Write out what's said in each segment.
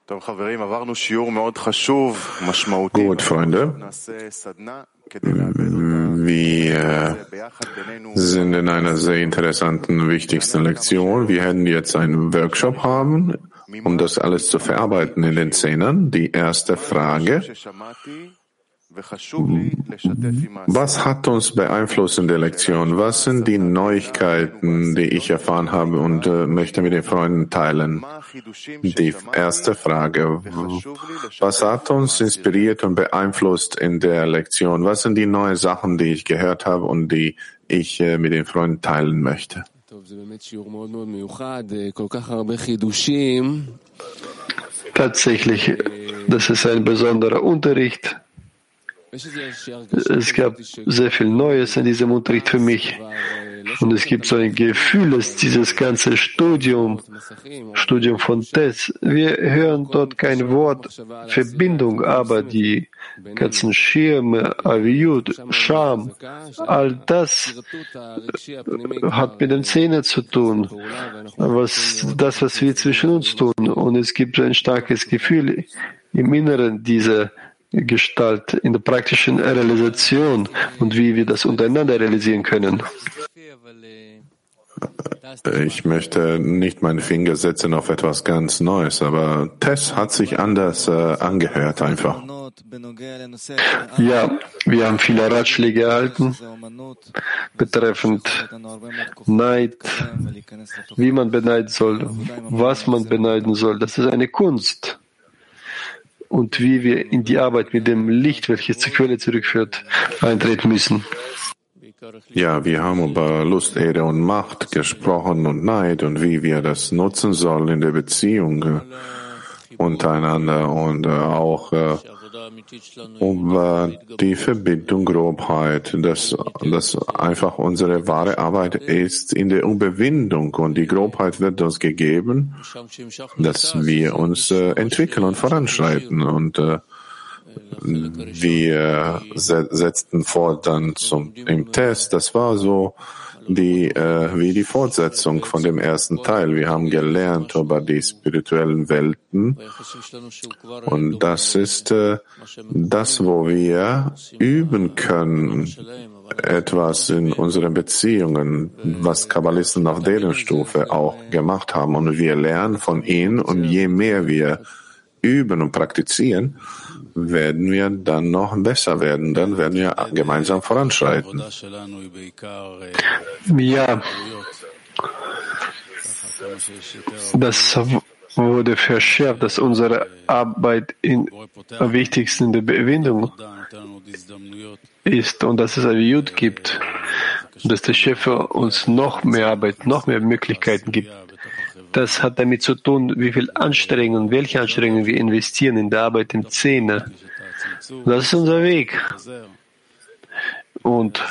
Gut, Freunde, wir sind in einer sehr interessanten, wichtigsten Lektion. Wir werden jetzt einen Workshop haben, um das alles zu verarbeiten in den Zehnern. Die erste Frage: Was hat uns beeinflusst in der Lektion? Was sind die Neuigkeiten, die ich erfahren habe und möchte mit den Freunden teilen? Die erste Frage: Was hat uns inspiriert und beeinflusst in der Lektion? Was sind die neuen Sachen, die ich gehört habe und die ich mit den Freunden teilen möchte? Tatsächlich, das ist ein besonderer Unterricht. Es gab sehr viel Neues in diesem Unterricht für mich. Und es gibt so ein Gefühl, dass dieses ganze Studium von Tess, wir hören dort kein Wort Verbindung, aber die ganzen Schirme, Aviyut, Scham, all das hat mit den Zähnen zu tun, was wir zwischen uns tun. Und es gibt so ein starkes Gefühl im Inneren dieser Gestalt, in der praktischen Realisation und wie wir das untereinander realisieren können. Ich möchte nicht meine Finger setzen auf etwas ganz Neues, aber Tess hat sich anders angehört einfach. Ja, wir haben viele Ratschläge erhalten betreffend Neid, wie man beneiden soll, was man beneiden soll. Das ist eine Kunst. Und wie wir in die Arbeit mit dem Licht, welches zur Quelle zurückführt, eintreten müssen. Ja, wir haben über Lust, Ehre und Macht gesprochen und Neid und wie wir das nutzen sollen in der Beziehung untereinander und auch über die Verbindung Grobheit, dass einfach unsere wahre Arbeit ist in der Überwindung und die Grobheit wird uns gegeben, dass wir uns entwickeln und voranschreiten und wir setzten fort dann im Test. Das war so wie die Fortsetzung von dem ersten Teil. Wir haben gelernt über die spirituellen Welten und das ist das, wo wir üben können, etwas in unseren Beziehungen, was Kabbalisten auf deren Stufe auch gemacht haben. Und wir lernen von ihnen und je mehr wir üben und praktizieren, werden wir dann noch besser werden. Dann werden wir gemeinsam voranschreiten. Ja, das wurde verschärft, dass unsere Arbeit am wichtigsten in der Bewindung ist und dass es Aviyut gibt, dass der Schöpfer uns noch mehr Arbeit, noch mehr Möglichkeiten gibt. Das hat damit zu tun, wie viel Anstrengungen, welche Anstrengungen wir investieren in der Arbeit im Zehner. Das ist unser Weg. Und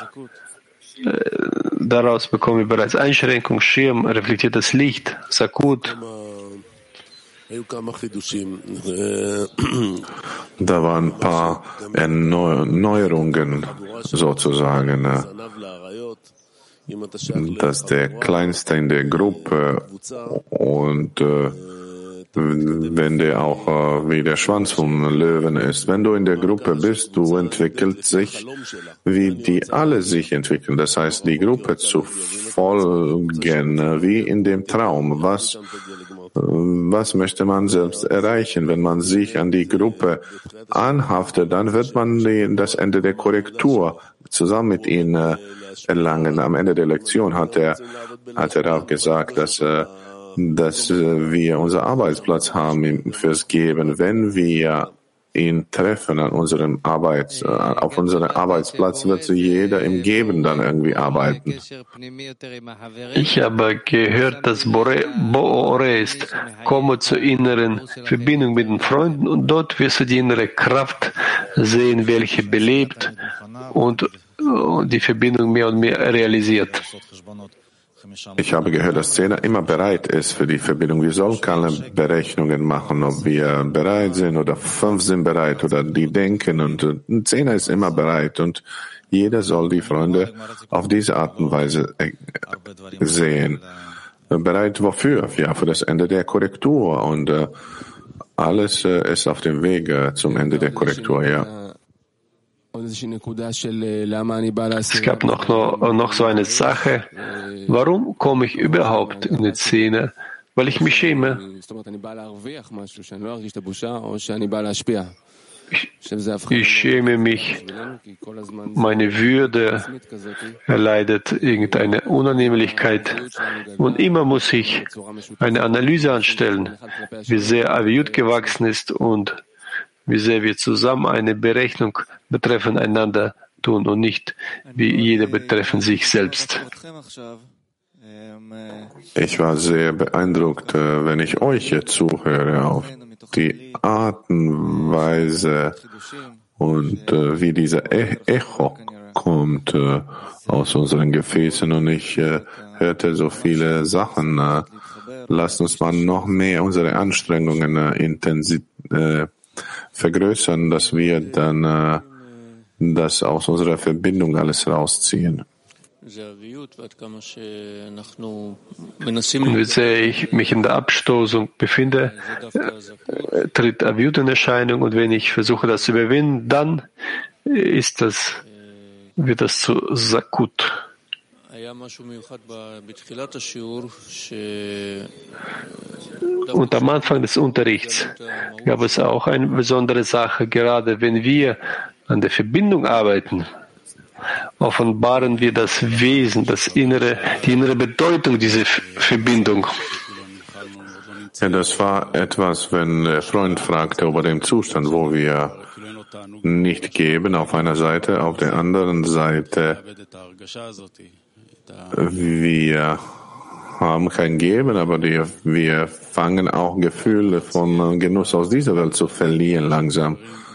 daraus bekommen wir bereits Einschränkung, Schirm, reflektiertes Licht, Sakut. Da waren ein paar Erneuerungen sozusagen. Dass der Kleinste in der Gruppe und wenn der auch wie der Schwanz vom Löwen ist, wenn du in der Gruppe bist, du entwickelst sich, wie die alle sich entwickeln. Das heißt, die Gruppe zu folgen, wie in dem Traum. Was möchte man selbst erreichen? Wenn man sich an die Gruppe anhaftet, dann wird man das Ende der Korrektur zusammen mit ihnen erlangen. Am Ende der Lektion hat er auch gesagt, dass wir unseren Arbeitsplatz haben fürs Geben. Wenn wir ihn treffen auf unserem Arbeitsplatz, wird jeder im Geben dann irgendwie arbeiten. Ich habe gehört, dass Boore ist. Komme zur inneren Verbindung mit den Freunden und dort wirst du die innere Kraft sehen, welche belebt und die Verbindung mehr und mehr realisiert. Ich habe gehört, dass Zehner immer bereit ist für die Verbindung. Wir sollen keine Berechnungen machen, ob wir bereit sind oder 5 sind bereit oder die denken. Und ein Zehner ist immer bereit und jeder soll die Freunde auf diese Art und Weise sehen. Bereit wofür? Ja, für das Ende der Korrektur und alles ist auf dem Weg zum Ende der Korrektur, ja. Es gab noch so eine Sache. Warum komme ich überhaupt in die Szene? Weil ich mich schäme. Ich schäme mich. Meine Würde erleidet irgendeine Unannehmlichkeit. Und immer muss ich eine Analyse anstellen, wie sehr Aviyut gewachsen ist und wie sehr wir zusammen eine Berechnung betreffend einander tun und nicht wie jeder betreffend sich selbst. Ich war sehr beeindruckt, wenn ich euch jetzt zuhöre, auf die Art und Weise und wie dieser Echo kommt aus unseren Gefäßen. Und ich hörte so viele Sachen. Lasst uns mal noch mehr unsere Anstrengungen vergrößern, dass wir dann das aus unserer Verbindung alles rausziehen. Und wie sehr ich mich in der Abstoßung befinde, tritt Aviyut in Erscheinung, und wenn ich versuche, das zu überwinden, dann wird das zu Sakut. Und am Anfang des Unterrichts gab es auch eine besondere Sache. Gerade wenn wir an der Verbindung arbeiten, offenbaren wir das Wesen, die innere Bedeutung dieser Verbindung. Ja, das war etwas, wenn der Freund fragte über den Zustand, wo wir nicht geben auf einer Seite, auf der anderen Seite wir haben kein Geben, aber wir fangen auch Gefühle von Genuss aus dieser Welt zu verlieren langsam.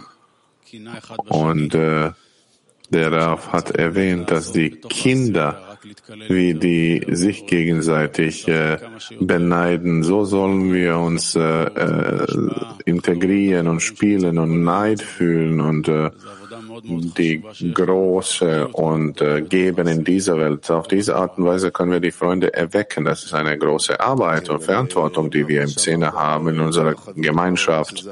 Und der Rav hat erwähnt, dass die Kinder, wie die sich gegenseitig beneiden, so sollen wir uns integrieren und spielen und Neid fühlen und die Große und Geben in dieser Welt. Auf diese Art und Weise können wir die Freunde erwecken. Das ist eine große Arbeit und Verantwortung, die wir im Szene haben in unserer Gemeinschaft.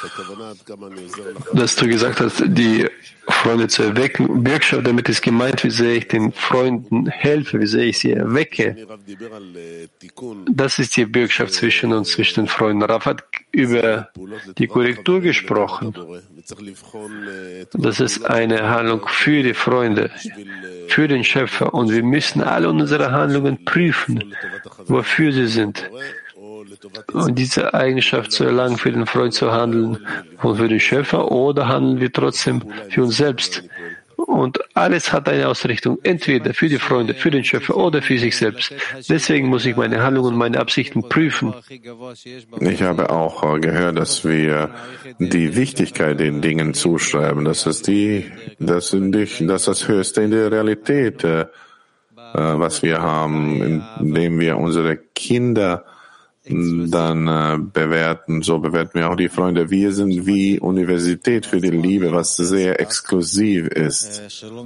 Dass du gesagt hast, die Freunde zu erwecken, Bürgschaft, damit ist gemeint, wie sehr ich den Freunden helfe, wie sehr ich sie erwecke. Das ist die Bürgschaft zwischen uns, zwischen den Freunden. Rav hat über die Korrektur gesprochen. Das ist eine Handlung für die Freunde, für den Schöpfer. Und wir müssen alle unsere Handlungen prüfen, wofür sie sind. Und diese Eigenschaft zu erlangen, für den Freund zu handeln und für den Schöpfer, oder handeln wir trotzdem für uns selbst. Und alles hat eine Ausrichtung, entweder für die Freunde, für den Schöpfer oder für sich selbst. Deswegen muss ich meine Handlungen und meine Absichten prüfen. Ich habe auch gehört, dass wir die Wichtigkeit den Dingen zuschreiben, dass das Höchste in der Realität, was wir haben, indem wir unsere Kinder dann bewerten. So bewerten wir auch die Freunde. Wir sind wie Universität für die Liebe, was sehr exklusiv ist.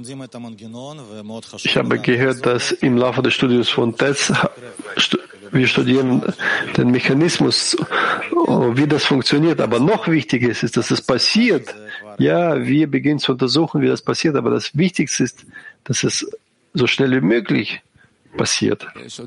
Ich habe gehört, dass im Laufe des Studiums von TES wir studieren den Mechanismus, wie das funktioniert. Aber noch wichtiger ist, dass es passiert. Ja, wir beginnen zu untersuchen, wie das passiert. Aber das Wichtigste ist, dass es so schnell wie möglich passiert.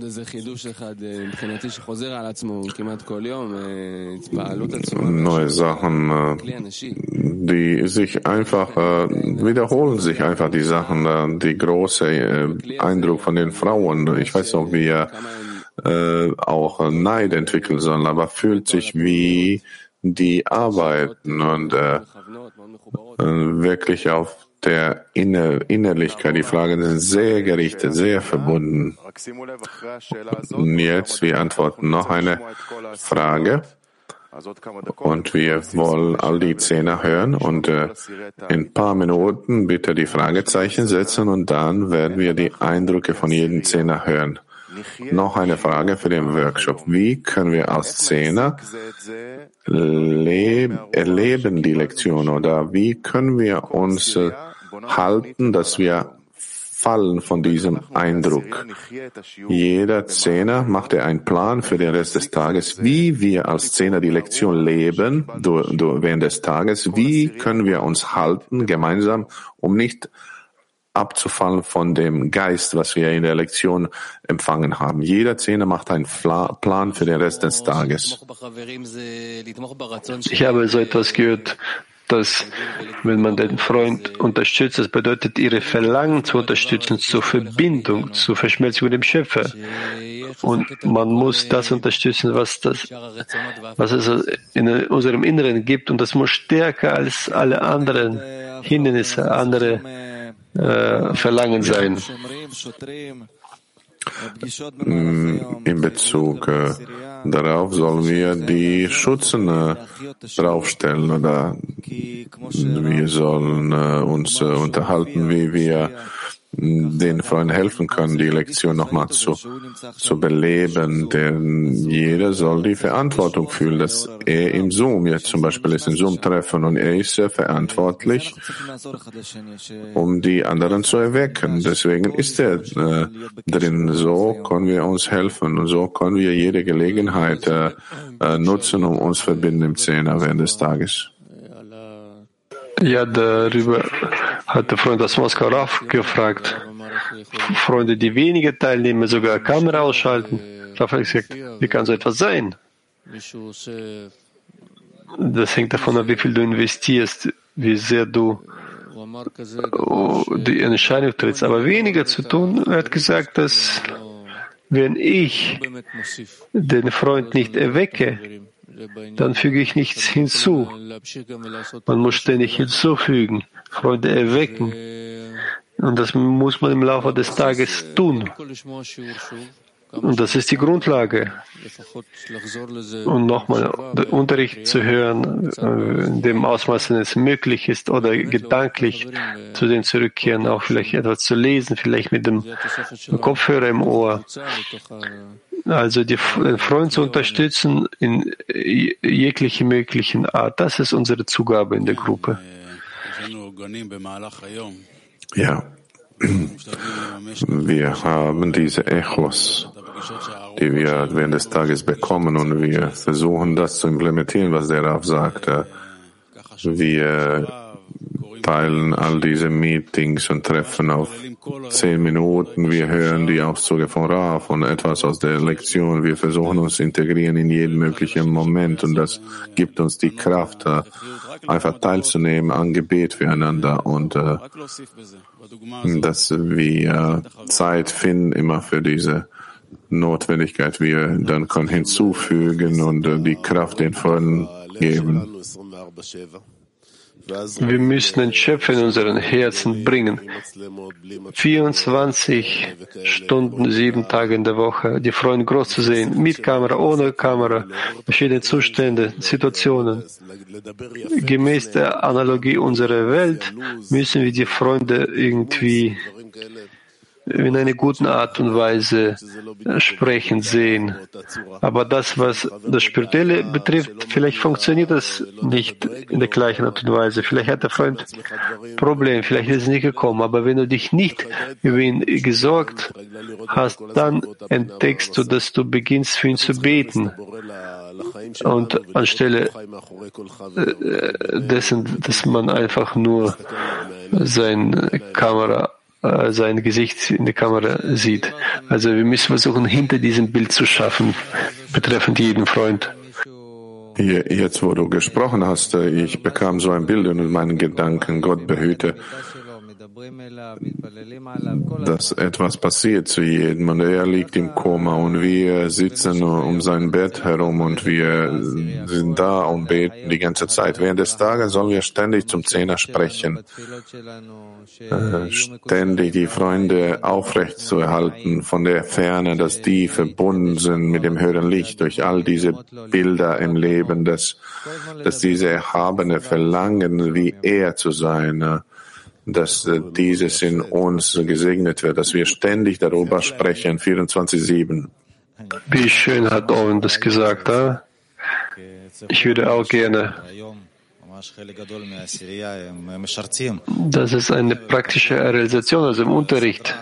Neue Sachen, die sich einfach wiederholen sich einfach die Sachen, die große Eindruck von den Frauen. Ich weiß auch, wie auch Neid entwickeln sollen, aber fühlt sich wie die arbeiten und wirklich auf der Innerlichkeit. Die Fragen sind sehr gerichtet, sehr verbunden. Und jetzt, wir antworten noch eine Frage. Und wir wollen all die Zehner hören und in ein paar Minuten bitte die Fragezeichen setzen und dann werden wir die Eindrücke von jedem Zehner hören. Noch eine Frage für den Workshop. Wie können wir als Zehner erleben die Lektion oder wie können wir uns halten, dass wir fallen von diesem Eindruck. Jeder Zehner macht einen Plan für den Rest des Tages, wie wir als Zehner die Lektion leben während des Tages, wie können wir uns halten gemeinsam, um nicht abzufallen von dem Geist, was wir in der Lektion empfangen haben. Jeder Zehner macht einen Plan für den Rest des Tages. Ich habe so etwas gehört, dass wenn man den Freund unterstützt, das bedeutet, ihre Verlangen zu unterstützen, zur Verbindung, zur Verschmelzung mit dem Schöpfer. Und man muss das unterstützen, was es in unserem Inneren gibt. Und das muss stärker als alle anderen Hindernisse, andere Verlangen sein. In Bezug darauf sollen wir die Schützen draufstellen oder wir sollen uns unterhalten, wie wir den Freunden helfen können, die Lektion nochmal zu beleben, denn jeder soll die Verantwortung fühlen, dass er im Zoom, jetzt zum Beispiel ist im Zoom-Treffen und er ist verantwortlich, um die anderen zu erwecken. Deswegen ist er drin. So können wir uns helfen und so können wir jede Gelegenheit nutzen, um uns verbinden im Zehner während des Tages. Ja, darüber hat der Freund aus Moskau Rav gefragt. Freunde, die weniger teilnehmen, sogar Kamera ausschalten. Rav hat gesagt, wie kann so etwas sein? Das hängt davon ab, wie viel du investierst, wie sehr du die Entscheidung trittst. Aber weniger zu tun, er hat gesagt, dass wenn ich den Freund nicht erwecke, dann füge ich nichts hinzu. Man muss ständig hinzufügen, Freunde erwecken. Und das muss man im Laufe des Tages tun. Und das ist die Grundlage. Und nochmal, den Unterricht zu hören, in dem Ausmaß, wenn es möglich ist, oder gedanklich zu dem zurückkehren, auch vielleicht etwas zu lesen, vielleicht mit dem Kopfhörer im Ohr. Also den Freund zu unterstützen in jegliche möglichen Art, das ist unsere Zugabe in der Gruppe. Ja, wir haben diese Echos, die wir während des Tages bekommen und wir versuchen das zu implementieren, was der Rav sagte. Wir teilen all diese Meetings und Treffen auf 10 Minuten. Wir hören die Auszüge von Rav und etwas aus der Lektion. Wir versuchen uns zu integrieren in jeden möglichen Moment und das gibt uns die Kraft, einfach teilzunehmen an Gebet füreinander und dass wir Zeit finden immer für diese Notwendigkeit. Wir dann können hinzufügen und die Kraft den Freunden geben. Wir müssen den Schöpfer in unseren Herzen bringen. 24 Stunden, 7 Tage in der Woche, die Freunde groß zu sehen, mit Kamera, ohne Kamera, verschiedene Zustände, Situationen. Gemäß der Analogie unserer Welt müssen wir die Freunde irgendwie in einer guten Art und Weise sprechen, sehen. Aber das, was das Spirituelle betrifft, vielleicht funktioniert das nicht in der gleichen Art und Weise. Vielleicht hat der Freund ein Problem, vielleicht ist es nicht gekommen. Aber wenn du dich nicht über ihn gesorgt hast, dann entdeckst du, dass du beginnst, für ihn zu beten. Und anstelle dessen, dass man einfach nur sein Gesicht in der Kamera sieht. Also wir müssen versuchen, hinter diesem Bild zu schaffen, betreffend jeden Freund. Jetzt, wo du gesprochen hast, ich bekam so ein Bild in meinen Gedanken, Gott behüte, dass etwas passiert zu jedem und er liegt im Koma und wir sitzen um sein Bett herum und wir sind da und beten die ganze Zeit. Während des Tages sollen wir ständig zum Zehner sprechen, ständig die Freunde aufrecht zu erhalten von der Ferne, dass die verbunden sind mit dem höheren Licht durch all diese Bilder im Leben, dass diese erhabene Verlangen, wie er zu sein, dass dieses in uns gesegnet wird, dass wir ständig darüber sprechen, 24/7. Wie schön hat Owen das gesagt, Ich würde auch gerne Das ist eine praktische Realisation, also im Unterricht.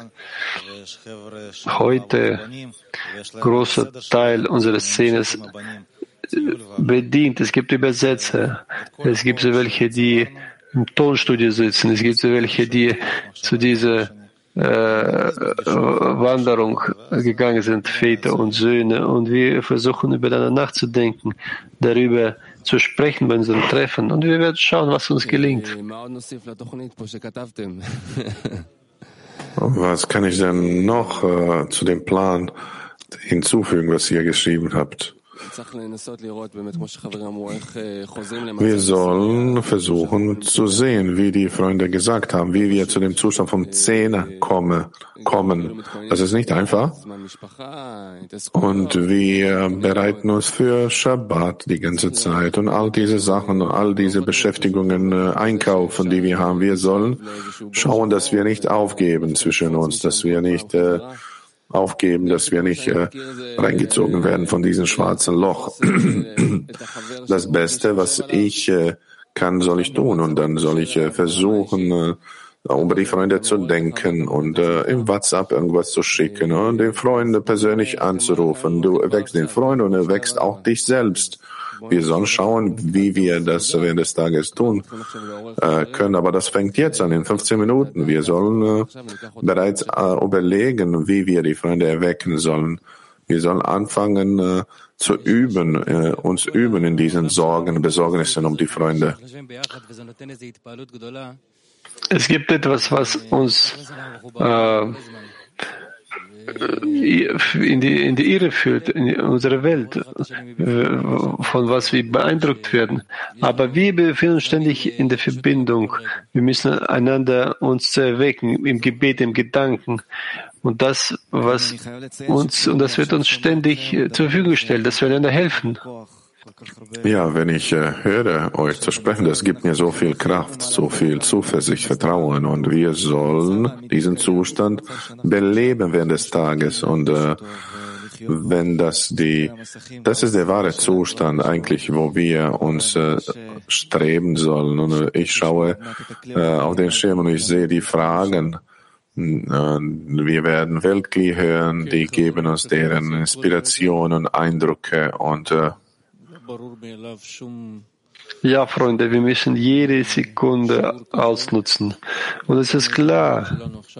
Heute großer Teil unserer Szene bedient. Es gibt Übersetzer. Es gibt so welche, die im Tonstudio sitzen. Es gibt so welche, die zu dieser Wanderung gegangen sind, Väter und Söhne. Und wir versuchen, übereinander nachzudenken, darüber zu sprechen bei unseren Treffen. Und wir werden schauen, was uns gelingt. Was kann ich denn noch zu dem Plan hinzufügen, was ihr geschrieben habt? Wir sollen versuchen zu sehen, wie die Freunde gesagt haben, wie wir zu dem Zustand vom Zehner kommen. Das ist nicht einfach. Und wir bereiten uns für Schabbat die ganze Zeit und all diese Sachen, all diese Beschäftigungen einkaufen, die wir haben. Wir sollen schauen, dass wir nicht aufgeben zwischen uns, dass wir nicht aufgeben, dass wir nicht reingezogen werden von diesem schwarzen Loch. Das Beste, was ich kann, soll ich tun. Und dann soll ich versuchen, über die Freunde zu denken und im WhatsApp irgendwas zu schicken und den Freund persönlich anzurufen. Du erweckst den Freund und erweckst auch dich selbst. Wir sollen schauen, wie wir das während des Tages tun können. Aber das fängt jetzt an, in 15 Minuten. Wir sollen bereits überlegen, wie wir die Freunde erwecken sollen. Wir sollen anfangen zu üben, uns üben in diesen Sorgen, Besorgnissen um die Freunde. Es gibt etwas, was uns in die Irre führt, in unsere Welt, von was wir beeindruckt werden. Aber wir befinden uns ständig in der Verbindung. Wir müssen einander uns zu erwecken, im Gebet, im Gedanken. Und das wird uns ständig zur Verfügung gestellt, dass wir einander helfen. Ja, wenn ich höre, euch zu sprechen, das gibt mir so viel Kraft, so viel Zuversicht, Vertrauen. Und wir sollen diesen Zustand beleben während des Tages. Und wenn das ist der wahre Zustand eigentlich, wo wir uns streben sollen. Und ich schaue auf den Schirm und ich sehe die Fragen. Wir werden Weltkli hören, die geben uns deren Inspirationen, Eindrücke und ja, Freunde, wir müssen jede Sekunde ausnutzen. Und es ist klar,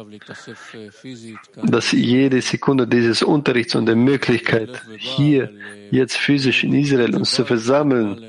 dass jede Sekunde dieses Unterrichts und der Möglichkeit, hier jetzt physisch in Israel uns zu versammeln,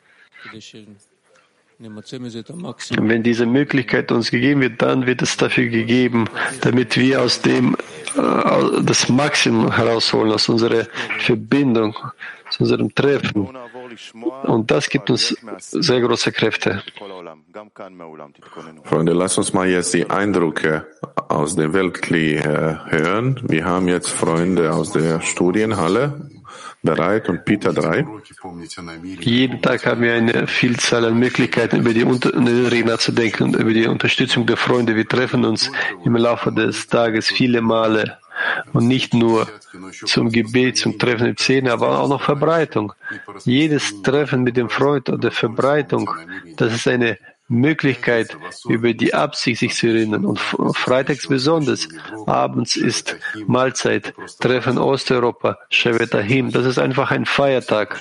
wenn diese Möglichkeit uns gegeben wird, dann wird es dafür gegeben, damit wir aus dem das Maximum herausholen, aus unserer Verbindung, aus unserem Treffen. Und das gibt uns sehr große Kräfte. Freunde, lasst uns mal jetzt die Eindrücke aus der Weltkli hören. Wir haben jetzt Freunde aus der Studienhalle bereit und Peter 3. Jeden Tag haben wir eine Vielzahl an Möglichkeiten, über die Unterricht nachzudenken und über die Unterstützung der Freunde. Wir treffen uns im Laufe des Tages viele Male und nicht nur zum Gebet, zum Treffen im Zehner, aber auch noch Verbreitung. Jedes Treffen mit dem Freund oder Verbreitung, das ist eine Möglichkeit, über die Absicht sich zu erinnern. Und freitags besonders, abends ist Mahlzeit, Treffen Osteuropa, Shevet Ahim. Das ist einfach ein Feiertag.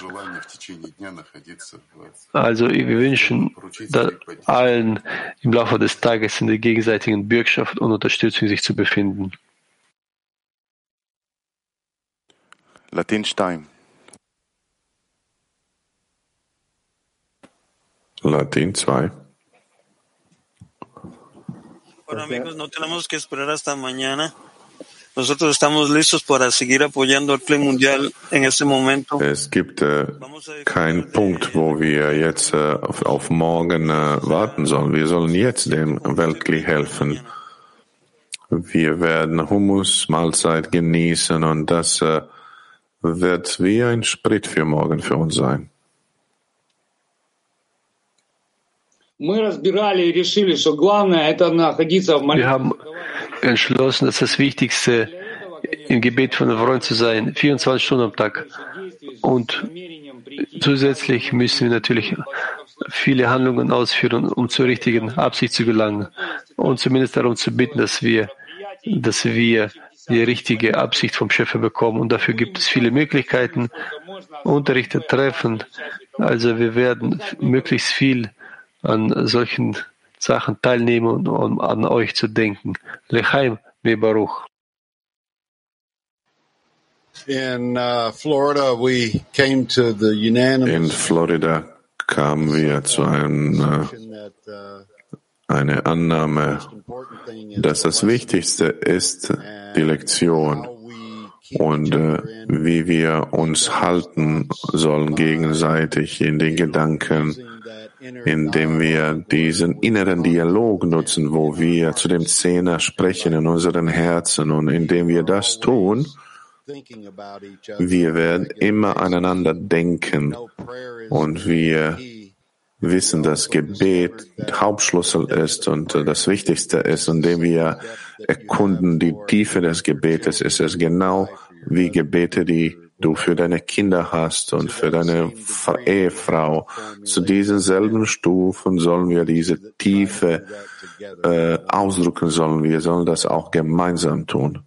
Also wir wünschen allen im Laufe des Tages in der gegenseitigen Bürgschaft und Unterstützung sich zu befinden. Latin 2. Latin 2. Bueno, amigos, no tenemos que esperar hasta mañana. Nosotros estamos listos para seguir apoyando al Kli Mundial en este momento. Es gibt keinen Punkt, wo wir jetzt auf morgen warten sollen. Wir sollen jetzt dem Weltkli helfen. Wir werden Hummus, Mahlzeit genießen und das wird wie ein Sprit für morgen für uns sein. Wir haben entschlossen, dass das Wichtigste im Gebet von einem Freund zu sein, 24 Stunden am Tag. Und zusätzlich müssen wir natürlich viele Handlungen ausführen, um zur richtigen Absicht zu gelangen und zumindest darum zu bitten, dass wir die richtige Absicht vom Schöpfer bekommen. Und dafür gibt es viele Möglichkeiten, Unterrichte treffen. Also wir werden möglichst viel an solchen Sachen teilnehmen, um an euch zu denken. Lechaim Baruch. In Florida kamen wir zu einer Annahme, dass das Wichtigste ist die Lektion und wie wir uns halten sollen gegenseitig in den Gedanken, indem wir diesen inneren Dialog nutzen, wo wir zu dem Zehner sprechen in unseren Herzen, und indem wir das tun, wir werden immer aneinander denken, und wir wissen, dass Gebet Hauptschlüssel ist und das Wichtigste ist, indem wir erkunden die Tiefe des Gebetes. Ist es genau wie Gebete, die du für deine Kinder hast und für deine Ehefrau. Zu diesen selben Stufen sollen wir diese Tiefe ausdrücken, wir sollen das auch gemeinsam tun.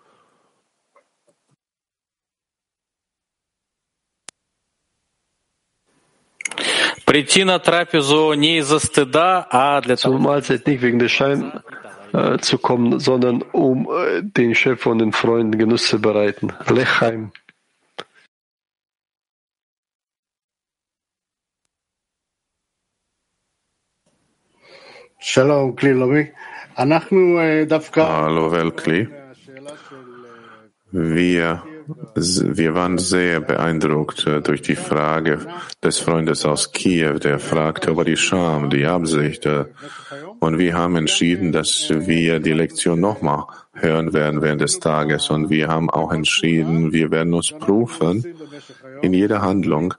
Zur Mahlzeit nicht wegen des Schein zu kommen, sondern um den Schöpfer und den Freunden Genuss zu bereiten. Lechaim. Hallo Weltkli. Wir waren sehr beeindruckt durch die Frage des Freundes aus Kiew, der fragte über die Scham, die Absicht. Und wir haben entschieden, dass wir die Lektion nochmal hören werden während des Tages. Und wir haben auch entschieden, wir werden uns prüfen in jeder Handlung,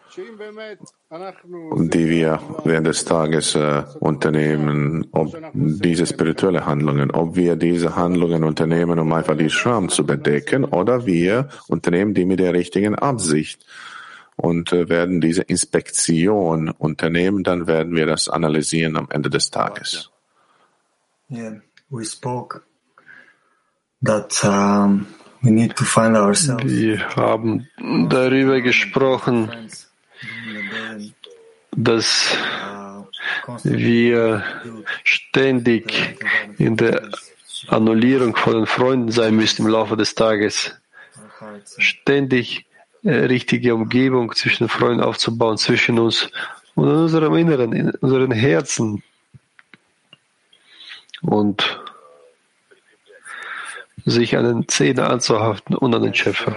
die wir während des Tages unternehmen, ob diese spirituelle Handlungen, ob wir diese Handlungen unternehmen, um einfach die Scham zu bedecken, oder wir unternehmen die mit der richtigen Absicht und werden diese Inspektion unternehmen, dann werden wir das analysieren am Ende des Tages. Yeah, we spoke that we need to find ourselves. Wir haben darüber gesprochen, dass wir ständig in der Annullierung von den Freunden sein müssen im Laufe des Tages. Ständig richtige Umgebung zwischen den Freunden aufzubauen, zwischen uns und in unserem Inneren, in unseren Herzen. Und sich an den Zähnen anzuhaften und an den Schöpfer.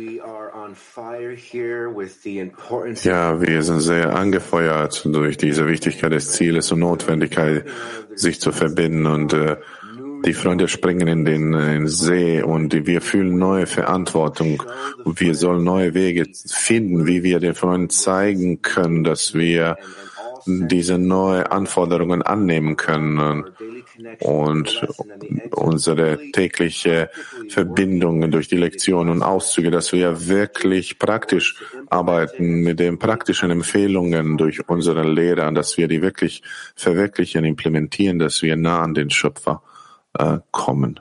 Ja, wir sind sehr angefeuert durch diese Wichtigkeit des Zieles und Notwendigkeit, sich zu verbinden. Und die Freunde springen in den See und wir fühlen neue Verantwortung. Wir sollen neue Wege finden, wie wir den Freunden zeigen können, dass wir diese neuen Anforderungen annehmen können und unsere tägliche Verbindungen durch die Lektionen und Auszüge, dass wir wirklich praktisch arbeiten mit den praktischen Empfehlungen durch unsere Lehrer, dass wir die wirklich verwirklichen, implementieren, dass wir nah an den Schöpfer kommen.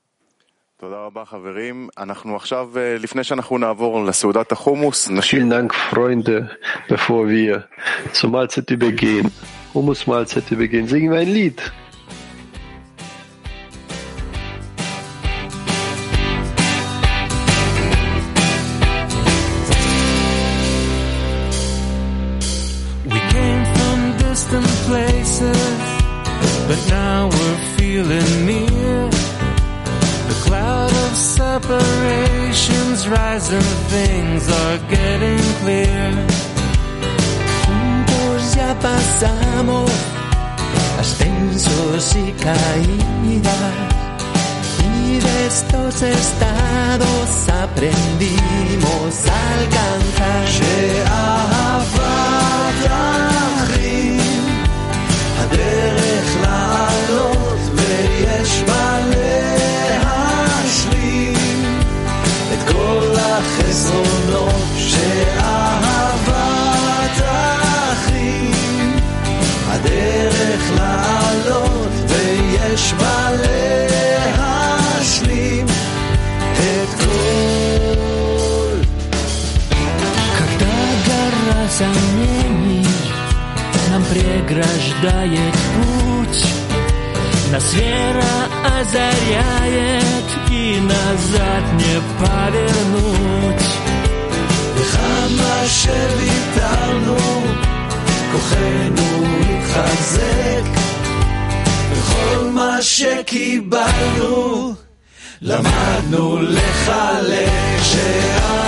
Vielen Dank, Freunde. Bevor wir zur Mahlzeit übergehen, Hummus-Mahlzeit übergehen, singen wir ein Lied. We came from distant places, but now we're feeling near. The cloud of separations rise and things are getting clear. Juntos ya pasamos ascensos y caídas, y de estos estados aprendimos a alcanzar. שאהבת אחים הדרך לעלות ויש בה להשלים нам преграждает путь, нас вера озаряет, и назад не повернуть. וכמה שוויתרנו, כוחנו התחזק, וכל מה שקיבלנו, למדנו לחלק